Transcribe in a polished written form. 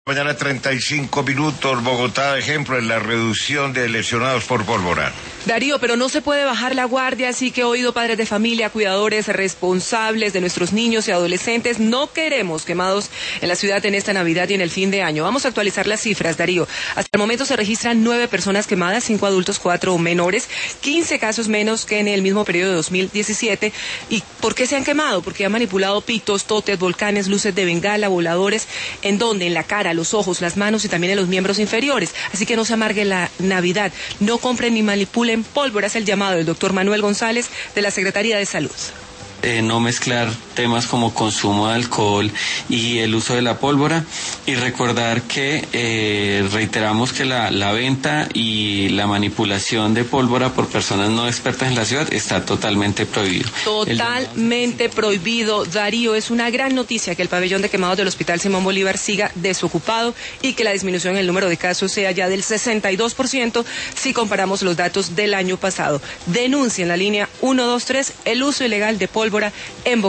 Mañana 35 minutos, Bogotá, ejemplo en la reducción de lesionados por pólvora. Darío, pero no se puede bajar la guardia, así que he oído padres de familia, cuidadores, responsables de nuestros niños y adolescentes. No queremos quemados en la ciudad en esta Navidad y en el fin de año. Vamos a actualizar las cifras, Darío. Hasta el momento se registran 9 personas quemadas, 5 adultos, 4 menores, 15 casos menos que en el mismo periodo de 2017. ¿Y por qué se han quemado? Porque han manipulado pitos, totes, volcanes, luces de bengala, voladores. ¿En dónde? En la cara, los ojos, las manos y también en los miembros inferiores. Así que no se amargue la Navidad. No compren ni manipulen pólvora. Es el llamado del doctor Manuel González de la Secretaría de Salud. No mezclar temas como consumo de alcohol y el uso de la pólvora, y recordar que reiteramos que la venta y la manipulación de pólvora por personas no expertas en la ciudad está totalmente prohibido. Totalmente prohibido, Darío. Es una gran noticia que el pabellón de quemados del Hospital Simón Bolívar siga desocupado y que la disminución en el número de casos sea ya del 62% si comparamos los datos del año pasado. Denuncia en la línea 123 el uso ilegal de pólvora en Bogotá.